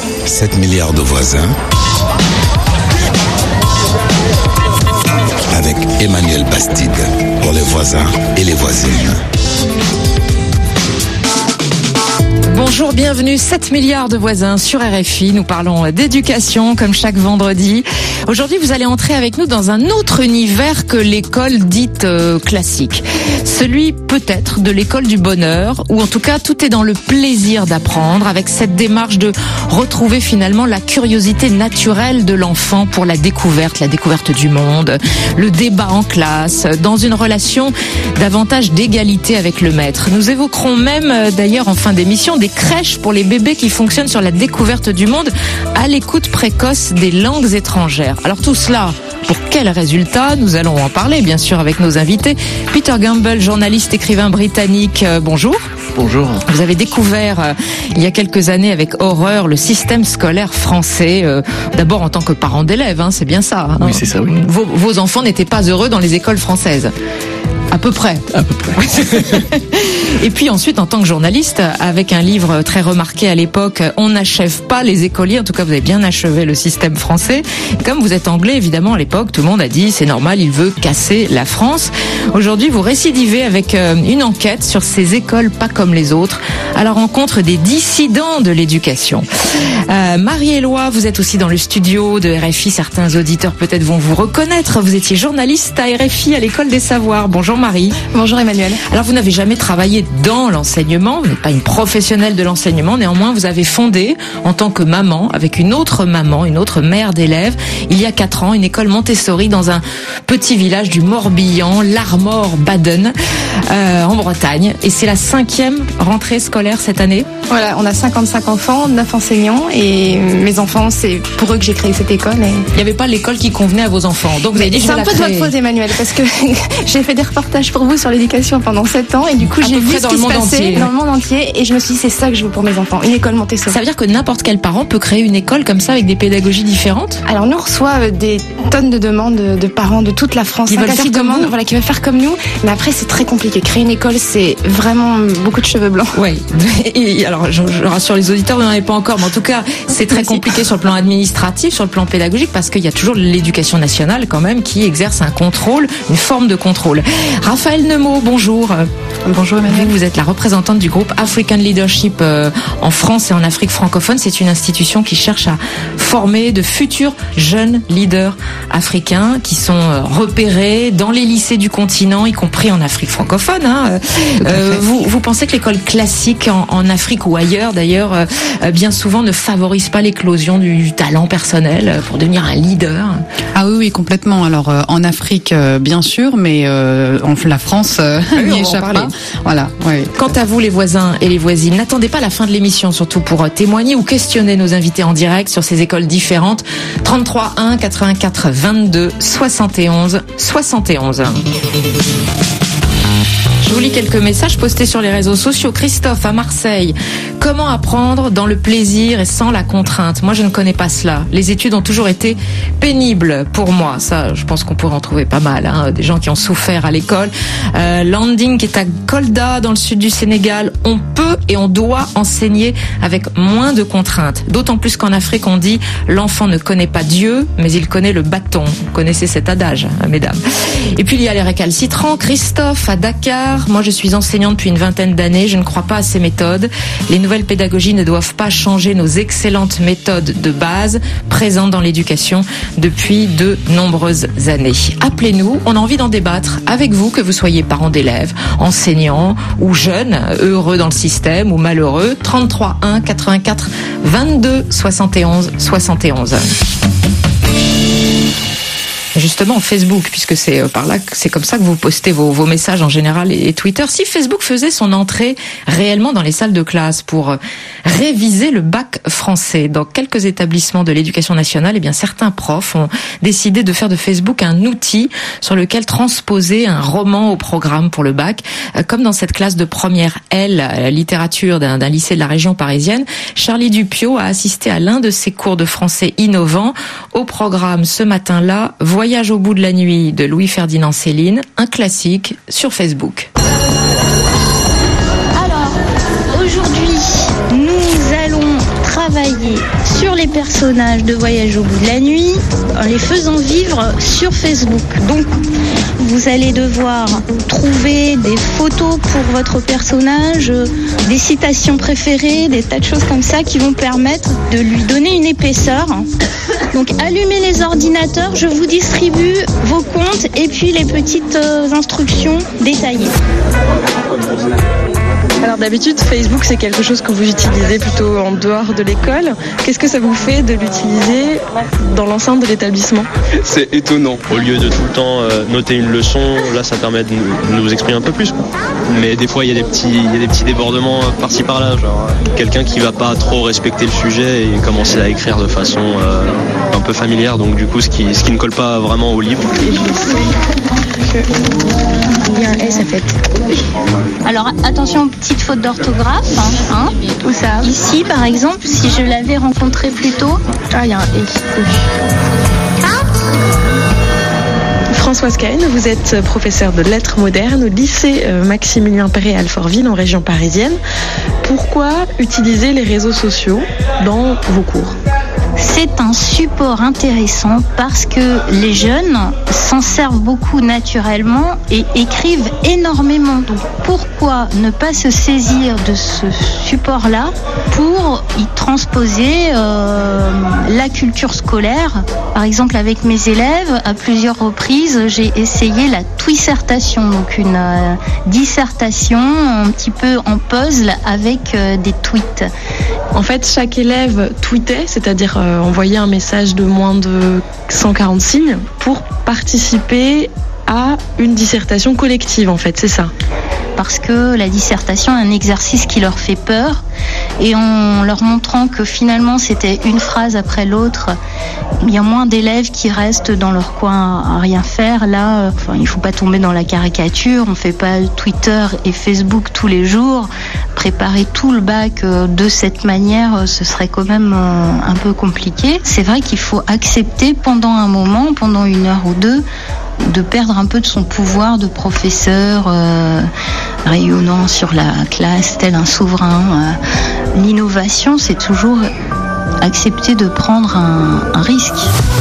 7 milliards de voisins avec Emmanuel Bastide pour les voisins et les voisines. Bonjour, bienvenue, 7 milliards de voisins sur RFI. Nous parlons d'éducation comme chaque vendredi. Aujourd'hui, vous allez entrer avec nous dans un autre univers que l'école dite classique. Celui peut-être de l'école du bonheur, où en tout cas tout est dans le plaisir d'apprendre, avec cette démarche de retrouver finalement la curiosité naturelle de l'enfant pour la découverte du monde, le débat en classe, dans une relation davantage d'égalité avec le maître. Nous évoquerons même d'ailleurs en fin d'émission des crèches pour les bébés qui fonctionnent sur la découverte du monde à l'écoute précoce des langues étrangères. Alors tout cela, pour quels résultats? Nous allons en parler bien sûr avec nos invités. Peter Gamble, journaliste, écrivain britannique, bonjour. Bonjour. Vous avez découvert il y a quelques années avec horreur le système scolaire français, d'abord en tant que parent d'élèves, c'est bien ça. Oui, c'est ça, oui. Vos enfants n'étaient pas heureux dans les écoles françaises? À peu près. À peu près. Et puis ensuite, en tant que journaliste, avec un livre très remarqué à l'époque, On n'achève pas les écoliers. En tout cas, vous avez bien achevé le système français. Et comme vous êtes anglais, évidemment, à l'époque, tout le monde a dit, c'est normal, il veut casser la France. Aujourd'hui, vous récidivez avec une enquête sur ces écoles pas comme les autres, à la rencontre des dissidents de l'éducation. Marie-Éloi, vous êtes aussi dans le studio de RFI. Certains auditeurs peut-être vont vous reconnaître. Vous étiez journaliste à RFI à l'École des Savoirs. Bonjour Marie. Bonjour Emmanuel. Alors vous n'avez jamais travaillé dans l'enseignement, vous n'êtes pas une professionnelle de l'enseignement, néanmoins vous avez fondé en tant que maman, avec une autre mère d'élèves, il y a 4 ans, une école Montessori dans un petit village du Morbihan, l'Armor-Baden, en Bretagne. Et c'est la 5e rentrée scolaire cette année. Voilà, on a 55 enfants, 9 enseignants et mes enfants, c'est pour eux que j'ai créé cette école. Et... il n'y avait pas l'école qui convenait à vos enfants, donc vous avez dit c'est un peu de votre faute Emmanuel, parce que j'ai fait des reportages pour vous sur l'éducation pendant 7 ans et du coup j'ai vu ce qui se passait dans le monde entier et je me suis dit c'est ça que je veux pour mes enfants, une école Montessori. Ça veut dire que n'importe quel parent peut créer une école comme ça avec des pédagogies différentes? Alors nous on reçoit des tonnes de demandes de parents de toute la France qui veulent faire comme vous. Voilà, qui veulent faire comme nous, mais après c'est très compliqué. Créer une école c'est vraiment beaucoup de cheveux blancs. Oui, et alors je rassure les auditeurs, vous n'en avez pas encore, mais en tout cas c'est très compliqué sur le plan administratif, sur le plan pédagogique, parce qu'il y a toujours l'éducation nationale quand même qui exerce un contrôle, une forme de contrôle. Raphaël Neumaud, bonjour. Bonjour Emmanuel. Vous êtes la représentante du groupe African Leadership en France et en Afrique francophone. C'est une institution qui cherche à former de futurs jeunes leaders africains qui sont repérés dans les lycées du continent, y compris en Afrique francophone. Vous pensez que l'école classique en Afrique ou ailleurs d'ailleurs, bien souvent ne favorise pas l'éclosion du talent personnel pour devenir un leader? Ah oui, complètement. Alors en Afrique, bien sûr, mais la France n'y échappe pas. Voilà. Oui. Quant à vous, les voisins et les voisines, n'attendez pas la fin de l'émission, surtout pour témoigner ou questionner nos invités en direct sur ces écoles différentes. 33 1 84 22 71 71. Je vous lis quelques messages postés sur les réseaux sociaux. Christophe à Marseille. Comment apprendre dans le plaisir et sans la contrainte? Moi, je ne connais pas cela. Les études ont toujours été pénibles pour moi. Ça, je pense qu'on pourrait en trouver pas mal. Des gens qui ont souffert à l'école. Landing qui est à Kolda dans le sud du Sénégal. On peut et on doit enseigner avec moins de contraintes. D'autant plus qu'en Afrique, on dit l'enfant ne connaît pas Dieu, mais il connaît le bâton. Vous connaissez cet adage, mesdames. Et puis il y a les récalcitrants. Christophe à Dakar. Moi, je suis enseignante depuis une 20aine d'années. Je ne crois pas à ces méthodes. Les nouvelles pédagogies ne doivent pas changer nos excellentes méthodes de base présentes dans l'éducation depuis de nombreuses années. Appelez-nous. On a envie d'en débattre avec vous, que vous soyez parents d'élèves, enseignants ou jeunes, heureux dans le système ou malheureux. 33 1 84 22 71 71. Justement, Facebook, puisque c'est par là, c'est comme ça que vous postez vos messages en général et Twitter. Si Facebook faisait son entrée réellement dans les salles de classe pour réviser le bac français dans quelques établissements de l'éducation nationale, eh bien certains profs ont décidé de faire de Facebook un outil sur lequel transposer un roman au programme pour le bac, comme dans cette classe de première L, littérature d'un lycée de la région parisienne. Charlie Dupiot a assisté à l'un de ses cours de français innovants. Au programme ce matin-là, Voyage au bout de la nuit de Louis-Ferdinand Céline, un classique sur Facebook. Alors, aujourd'hui, nous allons travailler travailler sur les personnages de Voyage au bout de la nuit en les faisant vivre sur Facebook. Donc, vous allez devoir trouver des photos pour votre personnage, des citations préférées, des tas de choses comme ça qui vont permettre de lui donner une épaisseur. Donc, allumez les ordinateurs, je vous distribue vos comptes et puis les petites instructions détaillées. Alors d'habitude, Facebook, c'est quelque chose que vous utilisez plutôt en dehors de l'école. Qu'est-ce que ça vous fait de l'utiliser dans l'enceinte de l'établissement ? C'est étonnant. Au lieu de tout le temps noter une leçon, là, ça permet de nous exprimer un peu plus, quoi. Mais des fois, il y a des petits débordements par-ci par-là. Genre, quelqu'un qui va pas trop respecter le sujet et commencer à écrire de façon un peu familière. Donc du coup, ce qui ne colle pas vraiment au livre. Il y a un S à fait. Alors attention aux petites fautes d'orthographe. Hein. Où ça ? Ici par exemple, si je l'avais rencontré plus tôt. Ah, il y a un S. Françoise Cahen, vous êtes professeure de lettres modernes au lycée Maximilien Perret à Alfortville en région parisienne. Pourquoi utiliser les réseaux sociaux dans vos cours ? C'est un support intéressant parce que les jeunes s'en servent beaucoup naturellement et écrivent énormément. Donc pourquoi ne pas se saisir de ce support-là pour y transposer la culture scolaire ? Par exemple, avec mes élèves, à plusieurs reprises, j'ai essayé la twissertation, donc une dissertation un petit peu en puzzle avec des tweets. En fait, chaque élève tweetait, c'est-à-dire envoyait un message de moins de 140 signes pour participer à une dissertation collective, en fait, c'est ça. Parce que la dissertation est un exercice qui leur fait peur et en leur montrant que finalement c'était une phrase après l'autre, il y a moins d'élèves qui restent dans leur coin à rien faire. Là, il ne faut pas tomber dans la caricature, on ne fait pas Twitter et Facebook tous les jours. Préparer tout le bac de cette manière, ce serait quand même un peu compliqué. C'est vrai qu'il faut accepter pendant un moment, pendant 1 heure ou 2, de perdre un peu de son pouvoir de professeur rayonnant sur la classe tel un souverain. L'innovation, c'est toujours accepter de prendre un risque.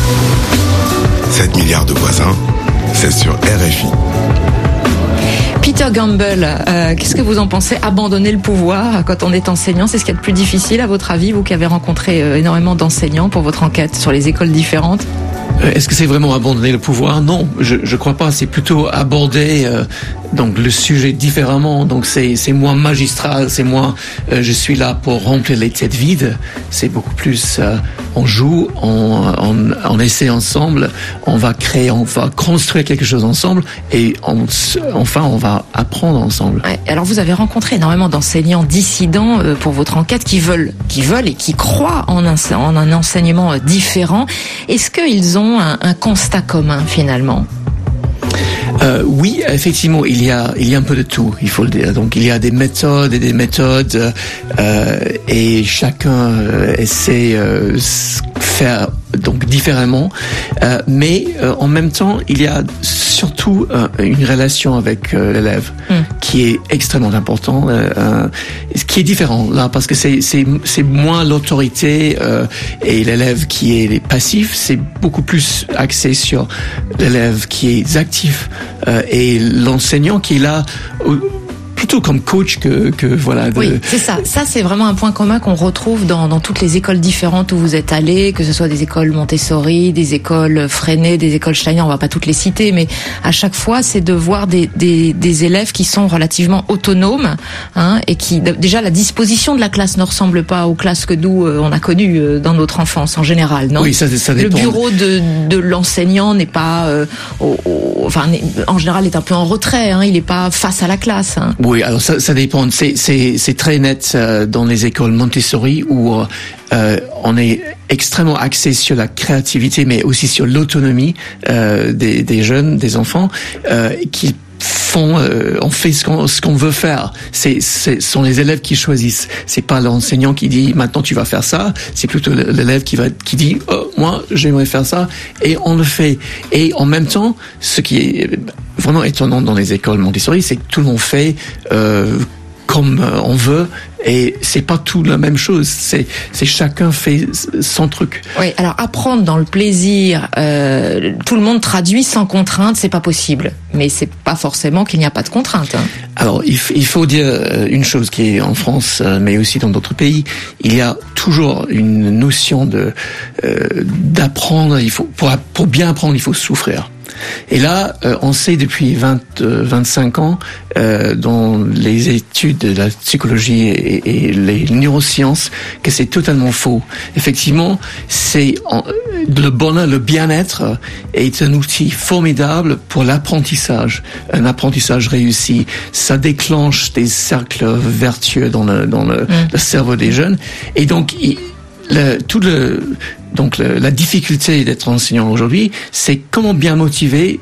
7 milliards de voisins, c'est sur RFI. Peter Gamble, qu'est-ce que vous en pensez ? Abandonner le pouvoir quand on est enseignant, c'est ce qu'il y a de plus difficile à votre avis, vous qui avez rencontré énormément d'enseignants pour votre enquête sur les écoles différentes ? Est-ce que c'est vraiment abandonner le pouvoir ? Non, je crois pas. C'est plutôt aborder donc le sujet différemment. Donc c'est moins magistral, c'est moins je suis là pour remplir les têtes vides. C'est beaucoup plus on joue, on essaie ensemble, on va construire quelque chose ensemble et enfin on va apprendre ensemble. Ouais, alors vous avez rencontré énormément d'enseignants dissidents pour votre enquête qui veulent et qui croient en un enseignement différent. Est-ce qu'ils ont un constat commun finalement ? Oui, effectivement, il y a un peu de tout, il faut le dire. Donc, il y a des méthodes et chacun essaie faire donc différemment, mais en même temps, il y a surtout une relation avec l'élève qui est extrêmement important, qui est différent là parce que c'est moins l'autorité et l'élève qui est passif, c'est beaucoup plus axé sur l'élève qui est actif et l'enseignant qui est là plutôt comme coach que voilà. Oui, c'est ça. Ça, c'est vraiment un point commun qu'on retrouve dans toutes les écoles différentes où vous êtes allés, que ce soit des écoles Montessori, des écoles Freinet, des écoles Steiner, on va pas toutes les citer, mais à chaque fois, c'est de voir des élèves qui sont relativement autonomes, et qui, déjà, la disposition de la classe ne ressemble pas aux classes que nous, on a connues dans notre enfance en général, non? Oui, ça dépend. Le bureau de l'enseignant n'est pas, en général, est un peu en retrait, il n'est pas face à la classe. Oui, alors ça dépend. C'est très net dans les écoles Montessori où on est extrêmement axé sur la créativité, mais aussi sur l'autonomie des jeunes, des enfants, qui on fait ce qu'on veut faire. Ce sont les élèves qui choisissent. C'est pas l'enseignant qui dit maintenant tu vas faire ça. C'est plutôt l'élève qui dit moi j'aimerais faire ça et on le fait. Et en même temps, ce qui est vraiment étonnant dans les écoles Montessori, c'est que tout le monde fait comme on veut, et c'est pas tout la même chose. C'est chacun fait son truc. Oui, alors apprendre dans le plaisir, tout le monde traduit sans contrainte, c'est pas possible. Mais c'est pas forcément qu'il n'y a pas de contrainte. Hein. Alors il faut dire une chose qui est en France, mais aussi dans d'autres pays, il y a toujours une notion d'apprendre. Il faut pour bien apprendre, il faut souffrir. Et là, on sait depuis 25 ans, dans les études de la psychologie et les neurosciences, que c'est totalement faux. Effectivement, le bonheur, le bien-être est un outil formidable pour l'apprentissage, un apprentissage réussi. Ça déclenche des cercles vertueux dans le cerveau des jeunes. Et donc, la difficulté d'être enseignant aujourd'hui, c'est comment bien motiver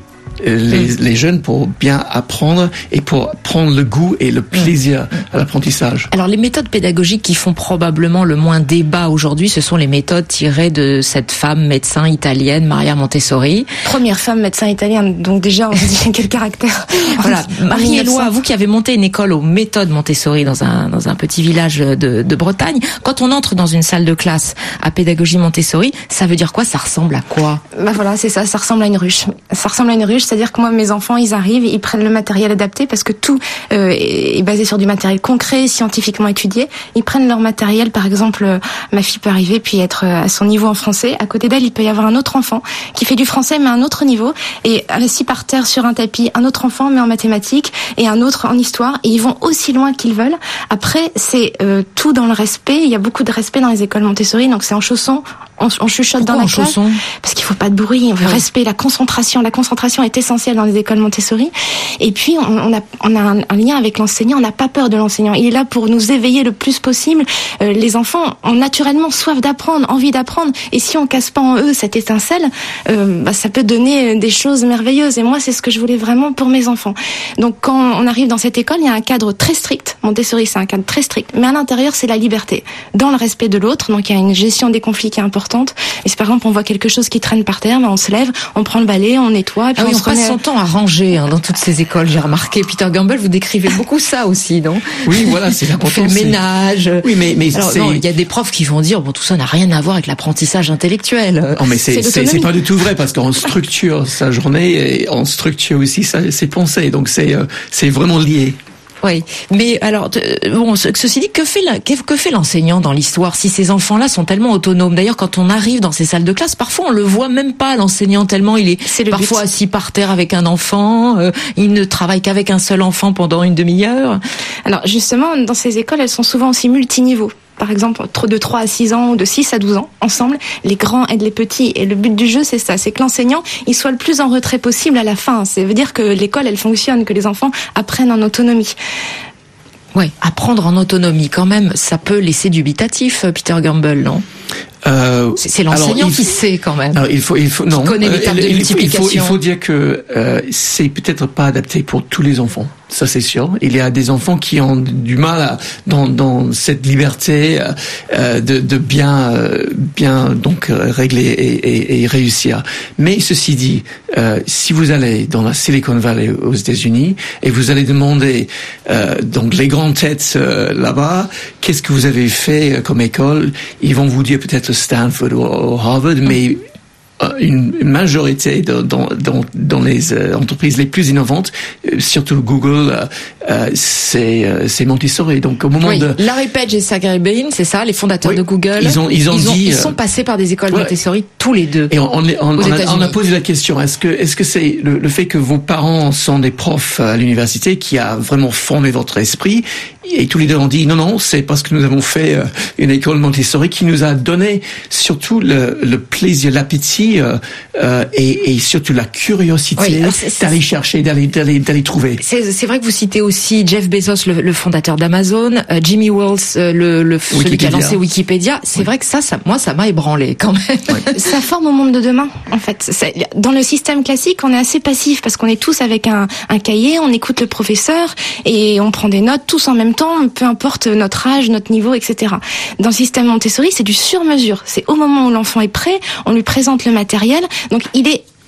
les jeunes pour bien apprendre et pour prendre le goût et le plaisir à l'apprentissage. Alors les méthodes pédagogiques qui font probablement le moins débat aujourd'hui, ce sont les méthodes tirées de cette femme médecin italienne, Maria Montessori. Première femme médecin italienne, donc déjà on se dit quel caractère. Voilà, Marie-Éloi, vous qui avez monté une école aux méthodes Montessori dans un petit village de Bretagne, quand on entre dans une salle de classe à pédagogie Montessori, ça veut dire quoi? Ça ressemble à quoi? Bah voilà, c'est ça ressemble à une ruche. Ça ressemble à une ruche. C'est-à-dire que moi, mes enfants, ils arrivent, ils prennent le matériel adapté parce que tout est basé sur du matériel concret, scientifiquement étudié. Ils prennent leur matériel, par exemple, ma fille peut arriver puis être à son niveau en français. À côté d'elle, il peut y avoir un autre enfant qui fait du français mais à un autre niveau. Et assis par terre sur un tapis, un autre enfant mais en mathématiques et un autre en histoire. Et ils vont aussi loin qu'ils veulent. Après, c'est tout dans le respect. Il y a beaucoup de respect dans les écoles Montessori, donc c'est en chaussons. On chuchote dans la classe parce qu'il faut pas de bruit, on veut respect, la concentration est essentielle dans les écoles Montessori. Et puis on a un lien avec l'enseignant, on n'a pas peur de l'enseignant. Il est là pour nous éveiller le plus possible. Les enfants ont naturellement soif d'apprendre, envie d'apprendre, et si on casse pas en eux cette étincelle, ça peut donner des choses merveilleuses. Et moi, c'est ce que je voulais vraiment pour mes enfants. Donc quand on arrive dans cette école, il y a un cadre très strict. Montessori, c'est un cadre très strict, mais à l'intérieur, c'est la liberté, dans le respect de l'autre. Donc il y a une gestion des conflits qui est importante. Et si par exemple on voit quelque chose qui traîne par terre, on se lève, on prend le balai, on nettoie. Puis on passe son temps à ranger dans toutes ces écoles. J'ai remarqué, Peter Gamble, vous décrivez beaucoup ça aussi, non? Oui, voilà, c'est important. On fait le ménage. Oui, mais alors, non, il y a des profs qui vont dire tout ça n'a rien à voir avec l'apprentissage intellectuel. Non, mais c'est pas du tout vrai parce qu'on structure sa journée et on structure aussi ses pensées. Donc c'est vraiment lié. Oui, mais alors, ceci dit, que fait l'enseignant dans l'histoire si ces enfants-là sont tellement autonomes? D'ailleurs, quand on arrive dans ces salles de classe, parfois on le voit même pas, l'enseignant, tellement il est parfois assis par terre avec un enfant, il ne travaille qu'avec un seul enfant pendant une demi-heure. Alors justement, dans ces écoles, elles sont souvent aussi multiniveaux. Par exemple, de 3 à 6 ans ou de 6 à 12 ans, ensemble, les grands aident les petits. Et le but du jeu, c'est ça, c'est que l'enseignant, il soit le plus en retrait possible à la fin. Ça veut dire que l'école, elle fonctionne, que les enfants apprennent en autonomie. Ouais, apprendre en autonomie, quand même, ça peut laisser dubitatif, Peter Gamble, non? C'est l'enseignant qui sait quand même. Alors il faut non. Qui connaît l'étape de multiplication. Il faut dire que c'est peut-être pas adapté pour tous les enfants. Ça c'est sûr. Il y a des enfants qui ont du mal dans cette liberté de bien donc régler et réussir. Mais ceci dit, si vous allez dans la Silicon Valley aux États-Unis et vous allez demander donc les grandes têtes là-bas, qu'est-ce que vous avez fait comme école, ils vont vous dire peut-être Stanford ou Harvard, mais une majorité dans les entreprises les plus innovantes, surtout Google, c'est Montessori. Donc au moment de Larry Page et Sergey Brin, c'est ça, les fondateurs de Google. Ils sont passés par des écoles Montessori tous les deux. Et on a posé la question, est-ce que c'est le fait que vos parents sont des profs à l'université qui a vraiment formé votre esprit? Et tous les deux ont dit non, c'est parce que nous avons fait une école Montessori qui nous a donné surtout le plaisir, l'appétit et surtout la curiosité d'aller chercher, d'aller trouver. C'est vrai que vous citez aussi Jeff Bezos, le fondateur d'Amazon, Jimmy Wales, celui qui a lancé Wikipédia. C'est vrai que ça m'a ébranlé quand même. Ça forme au monde de demain, en fait. Dans le système classique, on est assez passif parce qu'on est tous avec un cahier, on écoute le professeur et on prend des notes tous en même temps, peu importe notre âge, notre niveau, etc. Dans le système Montessori, c'est du sur-mesure. C'est au moment où l'enfant est prêt, on lui présente le matériel. Donc il est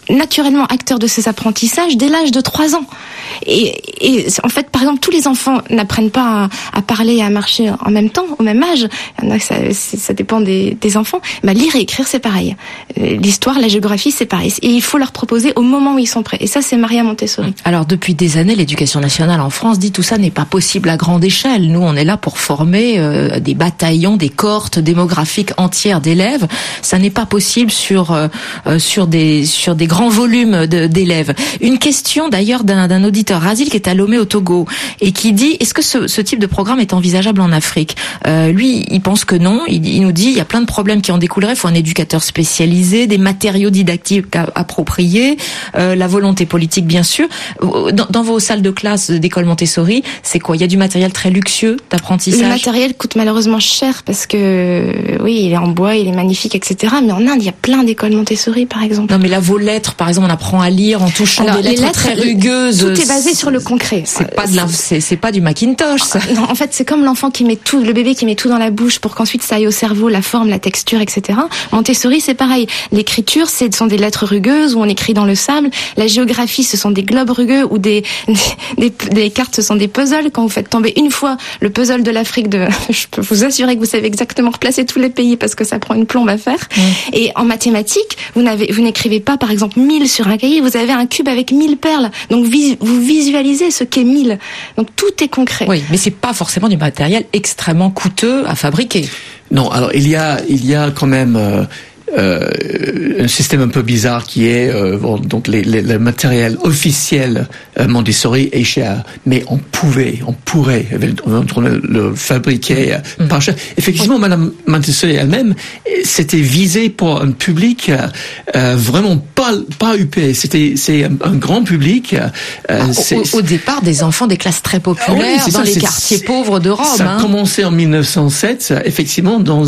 naturellement acteurs de ces apprentissages dès l'âge de 3 ans. Et en fait, par exemple, tous les enfants n'apprennent pas à parler et à marcher en même temps, au même âge. Il y en a, ça dépend des enfants. Mais lire et écrire, c'est pareil. L'histoire, la géographie, c'est pareil. Et il faut leur proposer au moment où ils sont prêts. Et ça, c'est Maria Montessori. Alors, depuis des années, l'éducation nationale en France dit tout ça n'est pas possible à grande échelle. Nous, on est là pour former des bataillons, des cohortes démographiques entières d'élèves. Ça n'est pas possible sur des grands volumes d'élèves. Une question d'ailleurs d'un auditeur, Razil, qui est à Lomé au Togo, et qui dit, est-ce que ce type de programme est envisageable en Afrique? Lui, il pense que non. Il nous dit, il y a plein de problèmes qui en découleraient. Il faut un éducateur spécialisé, des matériaux didactiques appropriés, la volonté politique, bien sûr. Dans vos salles de classe d'école Montessori, c'est quoi? Il y a du matériel très luxueux d'apprentissage? Le matériel coûte malheureusement cher parce que, oui, il est en bois, il est magnifique, etc. Mais en Inde, il y a plein d'écoles Montessori, par exemple. Non, mais là, vos lettres, par exemple, on apprend à lire en touchant des lettres très rugueuses. Tout est basé sur le concret. C'est pas du Macintosh, ça. Non, en fait, c'est comme l'enfant qui met tout, le bébé qui met tout dans la bouche pour qu'ensuite ça aille au cerveau, la forme, la texture, etc. Montessori, c'est pareil. L'écriture, ce sont des lettres rugueuses où on écrit dans le sable. La géographie, ce sont des globes rugueux ou des cartes, ce sont des puzzles. Quand vous faites tomber une fois le puzzle de l'Afrique, je peux vous assurer que vous savez exactement replacer tous les pays parce que ça prend une plombe à faire. Et en mathématiques, vous n'écrivez pas, par exemple, 1000 sur un cahier, vous avez un cube avec 1000 perles. Donc, vous visualisez ce qu'est 1000. Donc, tout est concret. Oui, mais c'est pas forcément du matériel extrêmement coûteux à fabriquer. Non, alors il y a quand même un système un peu bizarre qui est donc le matériel officiel Montessori est cher, mais on pourrait le fabriquer par cher. Effectivement, Madame Montessori elle-même, c'était visé pour un public vraiment pas huppé. C'est un grand public. Au départ, des enfants des classes très populaires dans les quartiers pauvres de Rome. Ça a commencé en 1907, effectivement, dans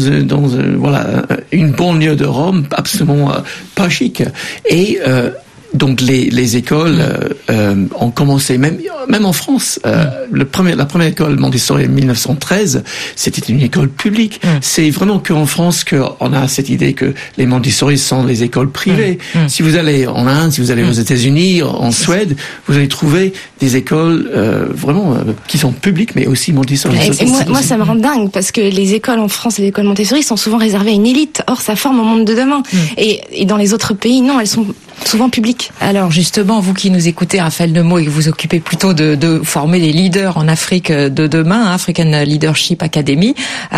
une banlieue de Rome, absolument pas chic. Et donc les écoles ont commencé, même en France. La première école Montessori en 1913, c'était une école publique. C'est vraiment qu'en France qu'on a cette idée que les Montessori sont les écoles privées. Si vous allez en Inde, si vous allez aux États-Unis, en Suède, vous allez trouver des écoles vraiment qui sont publiques, mais aussi Montessori. Et moi, ça me rend dingue parce que les écoles en France, les écoles Montessori sont souvent réservées à une élite. Or, ça forme au monde de demain. Et dans les autres pays, non, elles sont souvent publiques. Alors justement, vous qui nous écoutez, Raphaël Neumaud, et que vous occupez plutôt de former les leaders en Afrique de demain, African Leadership Academy,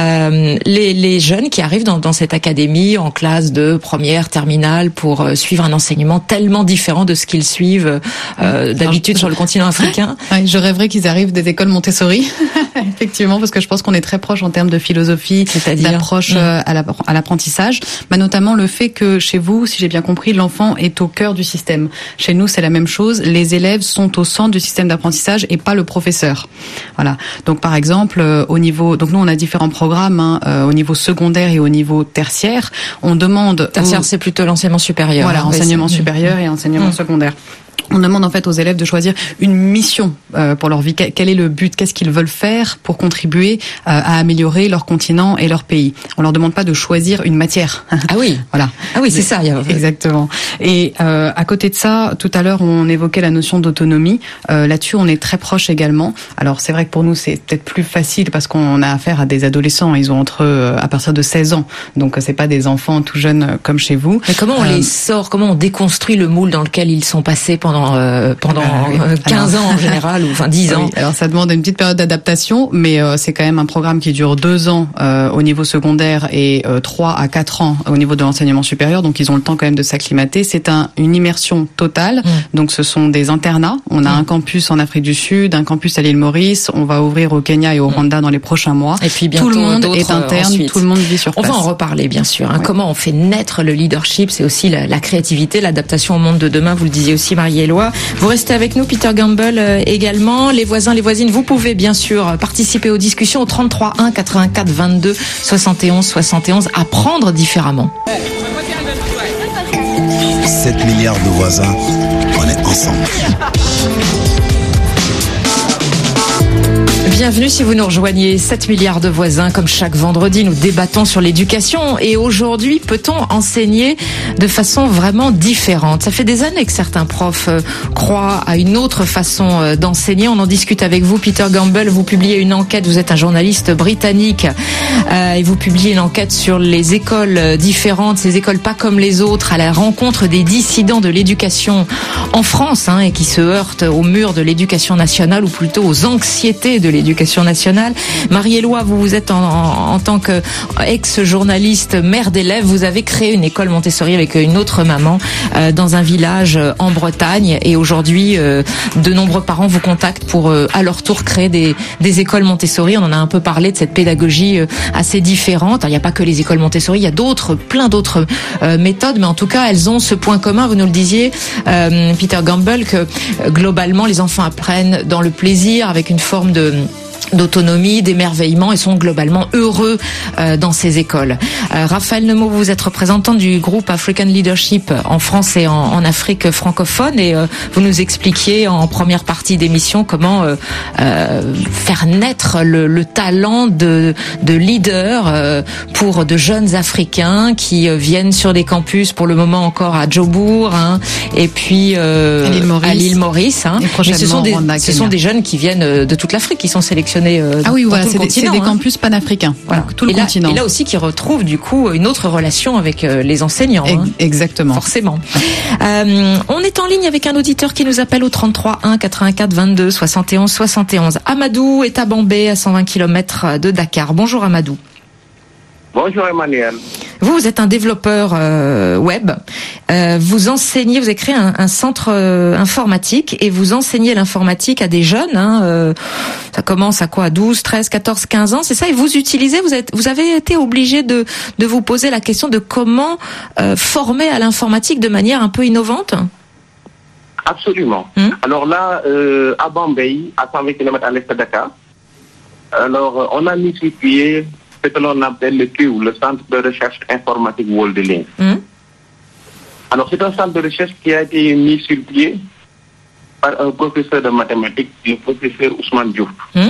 les jeunes qui arrivent dans cette académie en classe de première, terminale, pour suivre un enseignement tellement différent de ce qu'ils suivent d'habitude sur le continent africain. Oui, je rêverais qu'ils arrivent des écoles Montessori, effectivement, parce que je pense qu'on est très proche en termes de philosophie, d'approche à l'apprentissage, notamment le fait que chez vous, si j'ai bien compris, l'enfant est au cœur du système. Chez nous, c'est la même chose. Les élèves sont au centre du système d'apprentissage et pas le professeur. Voilà. Donc, par exemple, donc nous, on a différents programmes au niveau secondaire et au niveau tertiaire. On demande. Tertiaire, c'est plutôt l'enseignement supérieur. Voilà, enseignement supérieur et enseignement secondaire. On demande en fait aux élèves de choisir une mission pour leur vie. Quel est le but? Qu'est-ce qu'ils veulent faire pour contribuer à améliorer leur continent et leur pays? On leur demande pas de choisir une matière. Ah oui, voilà. Ah oui, c'est ça. Exactement. Et à côté de ça, tout à l'heure, on évoquait la notion d'autonomie. Là-dessus, on est très proche également. Alors, c'est vrai que pour nous, c'est peut-être plus facile parce qu'on a affaire à des adolescents. Ils ont à partir de 16 ans. Donc, c'est pas des enfants tout jeunes comme chez vous. Mais comment on les sort? Comment on déconstruit le moule dans lequel ils sont passés pendant 15 ans en général, ou 10 ans. Oui, alors ça demande une petite période d'adaptation, mais c'est quand même un programme qui dure 2 ans au niveau secondaire et 3 à 4 ans au niveau de l'enseignement supérieur, donc ils ont le temps quand même de s'acclimater. C'est une immersion totale, donc ce sont des internats. On a un campus en Afrique du Sud, un campus à l'île Maurice, on va ouvrir au Kenya et au Rwanda dans les prochains mois. Et puis bientôt tout le monde est interne, ensuite. Tout le monde vit sur place. On va en reparler bien sûr. Comment on fait naître le leadership, c'est aussi la créativité, l'adaptation au monde de demain, vous le disiez aussi Marie-Éloi. Vous restez avec nous, Peter Gamble également. Les voisins, les voisines, vous pouvez bien sûr participer aux discussions au 33 1 84 22 71 71. Apprendre différemment. 7 milliards de voisins, on est ensemble. Bienvenue si vous nous rejoignez. 7 milliards de voisins, comme chaque vendredi, nous débattons sur l'éducation. Et aujourd'hui, peut-on enseigner de façon vraiment différente? Ça fait des années que certains profs croient à une autre façon d'enseigner. On en discute avec vous, Peter Gamble. Vous publiez une enquête, vous êtes un journaliste britannique, et vous publiez une enquête sur les écoles différentes, ces écoles pas comme les autres, à la rencontre des dissidents de l'éducation en France, et qui se heurtent au mur de l'éducation nationale, ou plutôt aux anxiétés de l'éducation nationale. Marie-Éloi, vous êtes en tant qu'ex-journaliste, mère d'élèves, vous avez créé une école Montessori avec une autre maman dans un village en Bretagne, et aujourd'hui de nombreux parents vous contactent pour à leur tour créer des écoles Montessori. On en a un peu parlé de cette pédagogie assez différente. Alors, il n'y a pas que les écoles Montessori, il y a plein d'autres méthodes, mais en tout cas elles ont ce point commun, vous nous le disiez Peter Gamble, que globalement les enfants apprennent dans le plaisir, avec une forme d'autonomie, d'émerveillement, et sont globalement heureux dans ces écoles. Raphaël Nemau, vous êtes représentant du groupe African Leadership en France et en Afrique francophone, et vous nous expliquiez en première partie d'émission comment faire naître le talent de leader pour de jeunes Africains qui viennent sur des campus, pour le moment encore à Djobour, et puis à l'île Maurice. Mais ce sont des jeunes qui viennent de toute l'Afrique, qui sont sélectionnés. Voilà, c'est des campus panafricains. Voilà, tout le continent. Et là aussi, qui retrouvent du coup une autre relation avec les enseignants. Exactement. Forcément. On est en ligne avec un auditeur qui nous appelle au 33 1 84 22 71 71. Amadou est à Bambey, à 120 km de Dakar. Bonjour Amadou. Bonjour Emmanuel. Vous êtes un développeur web. Vous enseignez, vous avez créé un centre informatique, et vous enseignez l'informatique à des jeunes. Ça commence à quoi, 12, 13, 14, 15 ans, c'est ça? Et vous utilisez, vous avez été obligé de vous poser la question de comment former à l'informatique de manière un peu innovante? Absolument. Alors là, à Bambey, à 120 km à l'est de Dakar, alors on a mis sur pied ce que l'on appelle le CUE, le Centre de Recherche Informatique Worldling. Alors c'est un centre de recherche qui a été mis sur pied par un professeur de mathématiques, le professeur Ousmane Diouf.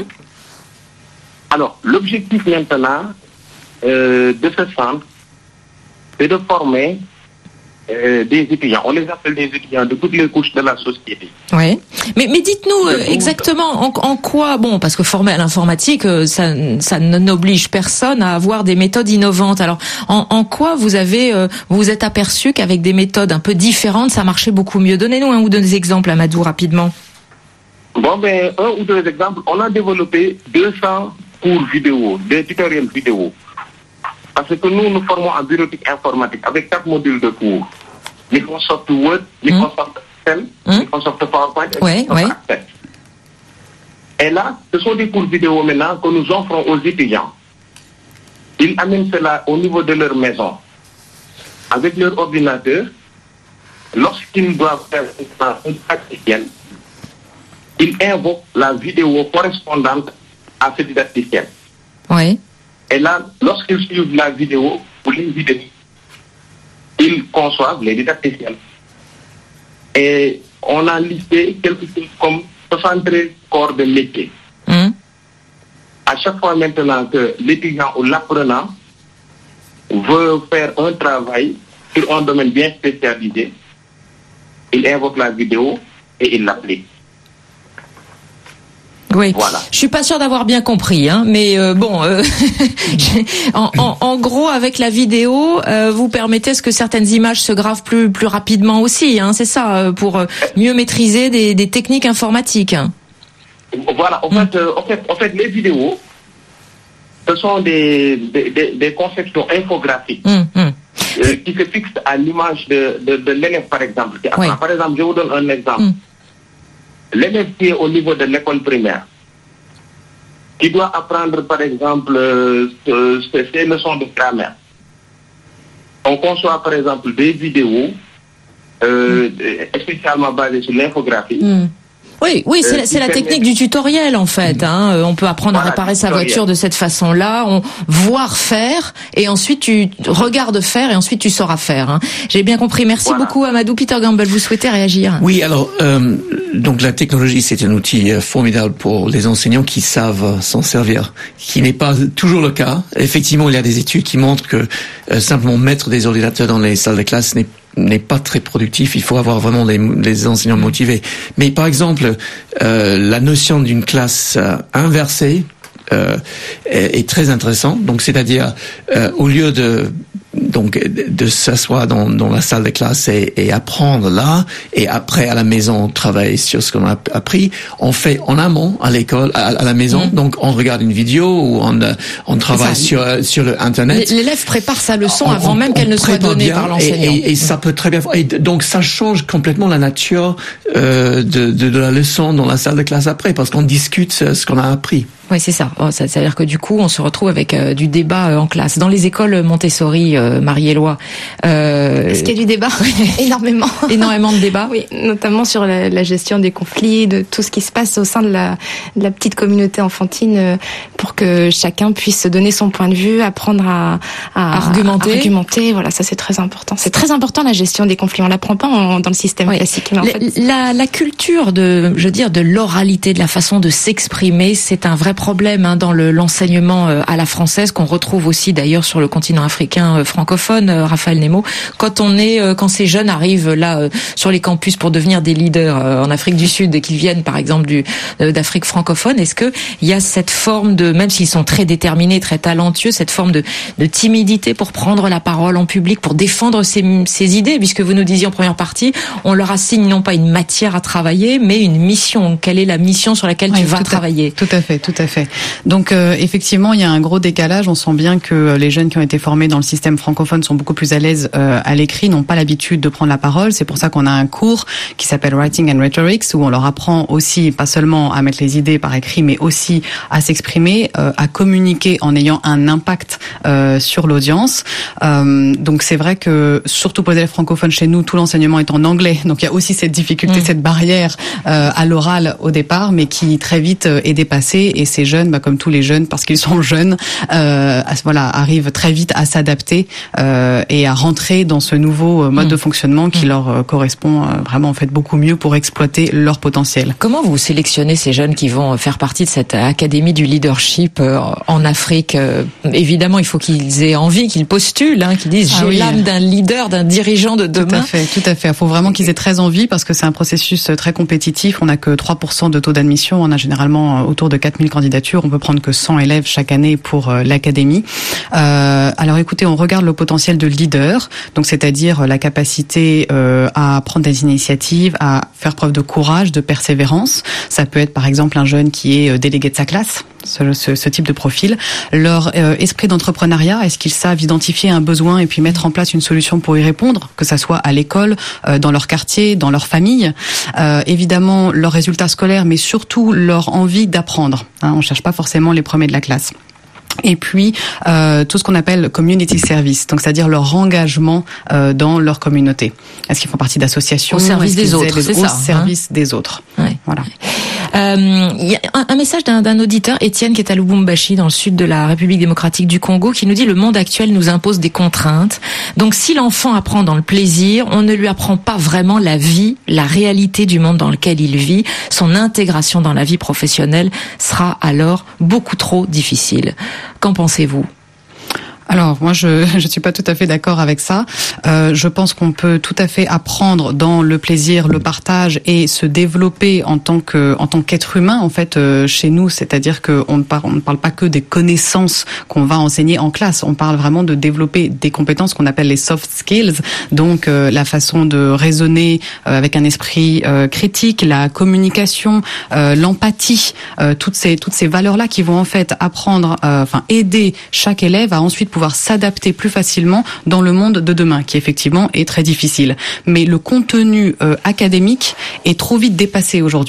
Alors l'objectif maintenant de ce centre, c'est de former des étudiants. On les appelle des étudiants de toutes les couches de la société. Oui. Mais dites-nous exactement en quoi, parce que former à l'informatique, ça n'oblige personne à avoir des méthodes innovantes. Alors, en quoi vous êtes aperçu qu'avec des méthodes un peu différentes, ça marchait beaucoup mieux? Donnez-nous un ou deux exemples, Amadou, rapidement. Un ou deux exemples. On a développé 200 cours vidéo, des tutoriels vidéo. Parce que nous formons en bureautique informatique avec 4 modules de cours. Microsoft Word, Microsoft Excel, Microsoft PowerPoint et Microsoft Access. Et là, ce sont des cours vidéo maintenant que nous offrons aux étudiants. Ils amènent cela au niveau de leur maison, avec leur ordinateur. Lorsqu'ils doivent faire une didacticienne, ils invoquent la vidéo correspondante à ce didacticienne. Oui. Et là, lorsqu'ils suivent la vidéo ou les vidéos, ils conçoivent les didacticiels. Et on a listé quelque chose comme 73 corps de métier. À chaque fois maintenant que l'étudiant ou l'apprenant veut faire un travail sur un domaine bien spécialisé, il invoque la vidéo et il l'applique. Oui, voilà. Je suis pas sûre d'avoir bien compris, mais en gros, avec la vidéo, vous permettez à ce que certaines images se gravent plus rapidement aussi, c'est ça, pour mieux maîtriser des techniques informatiques. Voilà, en fait, les vidéos, ce sont des conceptions infographiques qui se fixent à l'image de l'élève, par exemple. Oui. Par exemple, je vous donne un exemple. L'élève qui est au niveau de l'école primaire, qui doit apprendre, par exemple, ses leçons de grammaire. On conçoit, par exemple, des vidéos spécialement basées sur l'infographie. Oui, c'est la technique du tutoriel en fait. On peut apprendre à réparer sa voiture de cette façon-là, voir faire, et ensuite tu regardes faire, et ensuite tu sauras faire. J'ai bien compris. Merci beaucoup, Amadou. Peter Gamble, vous souhaitez réagir? Oui, alors donc la technologie, c'est un outil formidable pour les enseignants qui savent s'en servir, qui n'est pas toujours le cas. Effectivement, il y a des études qui montrent que simplement mettre des ordinateurs dans les salles de classe n'est pas très productif. Il faut avoir vraiment les enseignants motivés. Mais par exemple, la notion d'une classe inversée est très intéressante. Donc, c'est-à-dire au lieu de s'asseoir dans la salle de classe et apprendre là, et après à la maison travailler sur ce qu'on a appris, on fait en amont à l'école, à la maison. Donc on regarde une vidéo ou on travaille sur le internet. L'élève prépare sa leçon avant même qu'elle ne soit donnée par l'enseignant. Et ça peut très bien. Et donc ça change complètement la nature de la leçon dans la salle de classe après, parce qu'on discute ce qu'on a appris. Oui, c'est ça. Ça veut dire que du coup, on se retrouve avec du débat en classe. Dans les écoles Montessori, Marie-Éloi... Est-ce qu'il y a du débat? Énormément. Énormément de débats. Oui, notamment sur la gestion des conflits, de tout ce qui se passe au sein de la petite communauté enfantine, pour que chacun puisse donner son point de vue, apprendre à argumenter. Voilà, ça c'est très important. C'est très important, la gestion des conflits. On l'apprend pas dans le système classique. Mais en fait... la culture de l'oralité, de la façon de s'exprimer, c'est un vrai problème dans l'enseignement à la française, qu'on retrouve aussi d'ailleurs sur le continent africain francophone, Raphaël Nemo. Quand ces jeunes arrivent là sur les campus pour devenir des leaders en Afrique du Sud, et qu'ils viennent par exemple d'Afrique francophone, est-ce que il y a cette forme de, même s'ils sont très déterminés, très talentueux, cette forme de timidité pour prendre la parole en public, pour défendre ces idées, puisque vous nous disiez en première partie, on leur assigne non pas une matière à travailler, mais une mission. Quelle est la mission sur laquelle tu vas travailler? Tout à fait. Donc effectivement, il y a un gros décalage. On sent bien que les jeunes qui ont été formés dans le système francophone sont beaucoup plus à l'aise à l'écrit, n'ont pas l'habitude de prendre la parole. C'est pour ça qu'on a un cours qui s'appelle Writing and Rhetorics, où on leur apprend aussi pas seulement à mettre les idées par écrit, mais aussi à s'exprimer, à communiquer en ayant un impact sur l'audience. Donc c'est vrai que surtout pour les élèves francophones chez nous, tout l'enseignement est en anglais. Donc il y a aussi cette difficulté, cette barrière à l'oral au départ, mais qui très vite est dépassée. Et ces jeunes, comme tous les jeunes, parce qu'ils sont jeunes, arrivent très vite à s'adapter et à rentrer dans ce nouveau mode de fonctionnement qui leur correspond vraiment en fait beaucoup mieux pour exploiter leur potentiel. Comment vous sélectionnez ces jeunes qui vont faire partie de cette académie du leadership en Afrique? Évidemment, il faut qu'ils aient envie, qu'ils postulent, qu'ils disent j'ai l'âme d'un leader, d'un dirigeant de demain. Tout à fait. Il faut vraiment qu'ils aient très envie, parce que c'est un processus très compétitif. On n'a que 3% de taux d'admission. On a généralement autour de 4000 candidatures. On peut prendre que 100 élèves chaque année pour l'académie. Alors écoutez, on regarde le potentiel de leader, donc c'est-à-dire la capacité à prendre des initiatives, à faire preuve de courage, de persévérance. Ça peut être par exemple un jeune qui est délégué de sa classe, ce type de profil. Leur esprit d'entrepreneuriat, est-ce qu'ils savent identifier un besoin et puis mettre en place une solution pour y répondre, que ça soit à l'école, dans leur quartier, dans leur famille. Évidemment, leurs résultats scolaires, mais surtout leur envie d'apprendre. On cherche pas forcément les premiers de la classe. Et puis tout ce qu'on appelle community service, donc c'est-à-dire leur engagement dans leur communauté. Est-ce qu'ils font partie d'associations? Au service des autres, c'est ça. Au service des autres. Ouais. Voilà. Il y a un message d'un auditeur, Étienne, qui est à Lubumbashi, dans le sud de la République démocratique du Congo, qui nous dit: le monde actuel nous impose des contraintes. Donc si l'enfant apprend dans le plaisir, on ne lui apprend pas vraiment la vie, la réalité du monde dans lequel il vit. Son intégration dans la vie professionnelle sera alors beaucoup trop difficile. Qu'en pensez-vous? Alors moi je suis pas tout à fait d'accord avec ça. Je pense qu'on peut tout à fait apprendre dans le plaisir, le partage et se développer en tant qu'être humain en fait chez nous. C'est-à-dire que on ne parle pas que des connaissances qu'on va enseigner en classe. On parle vraiment de développer des compétences qu'on appelle les soft skills. Donc la façon de raisonner avec un esprit critique, la communication, l'empathie, toutes ces valeurs-là qui vont en fait aider chaque élève à ensuite pouvoir s'adapter plus facilement dans le monde de demain, qui effectivement est très difficile. Mais le contenu académique est trop vite dépassé aujourd'hui.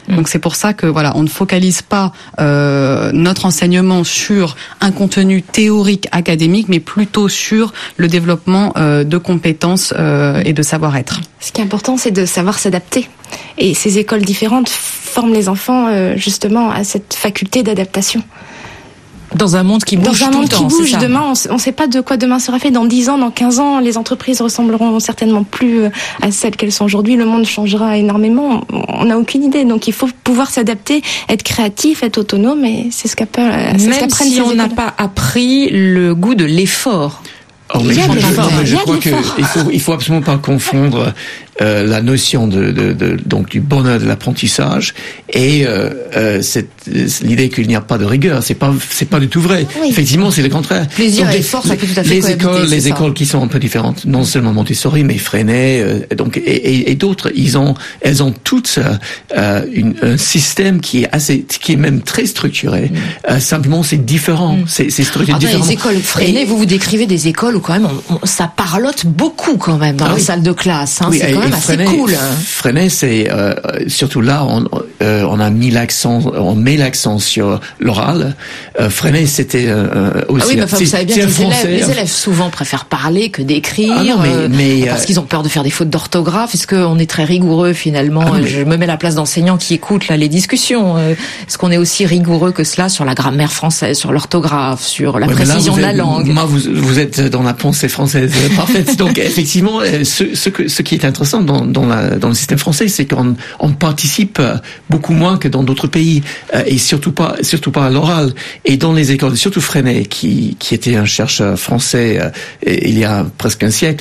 Donc c'est pour ça que voilà, on ne focalise pas notre enseignement sur un contenu théorique académique, mais plutôt sur le développement de compétences et de savoir-être. Ce qui est important, c'est de savoir s'adapter. Et ces écoles différentes forment les enfants justement à cette faculté d'adaptation. Dans un monde qui bouge tout le temps. Demain, on ne sait pas de quoi demain sera fait. Dans 10 ans, dans 15 ans, les entreprises ressembleront certainement plus à celles qu'elles sont aujourd'hui. Le monde changera énormément. On n'a aucune idée. Donc il faut pouvoir s'adapter, être créatif, être autonome. Et c'est ce qu'apprennent ces écoles. Même si on n'a pas appris le goût de l'effort. Je crois qu'il faut absolument pas confondre la notion donc du bonheur de l'apprentissage et l'idée qu'il n'y a pas de rigueur. C'est pas du tout vrai. Oui. Effectivement, c'est le contraire. Plaisir et effort, ça peut tout à fait cohabiter. Les écoles qui sont un peu différentes, non seulement Montessori, mais Freinet, et d'autres, elles ont toutes un système qui est même très structuré. Simplement, c'est différent. C'est structuré différemment. Les écoles Freinet, vous décrivez des écoles où quand même ça parlotte beaucoup quand même dans la salle de classe. Oui, c'est quand même assez cool. Freinet, c'est surtout là on met l'accent sur l'oral. Freinet, c'était aussi. Vous savez bien que les élèves souvent préfèrent parler que d'écrire, parce qu'ils ont peur de faire des fautes d'orthographe. Est-ce qu'on est très rigoureux finalement? Je me mets à la place d'enseignants qui écoutent là les discussions. Est-ce qu'on est aussi rigoureux que cela sur la grammaire française, sur l'orthographe, sur la précision de la langue? Moi, vous êtes dans la pensée française parfaite. Donc effectivement, ce qui est intéressant dans le système français, c'est qu'on participe beaucoup moins que dans d'autres pays, et surtout pas à l'oral. Et dans les écoles, surtout Freinet, qui était un chercheur français il y a presque un siècle,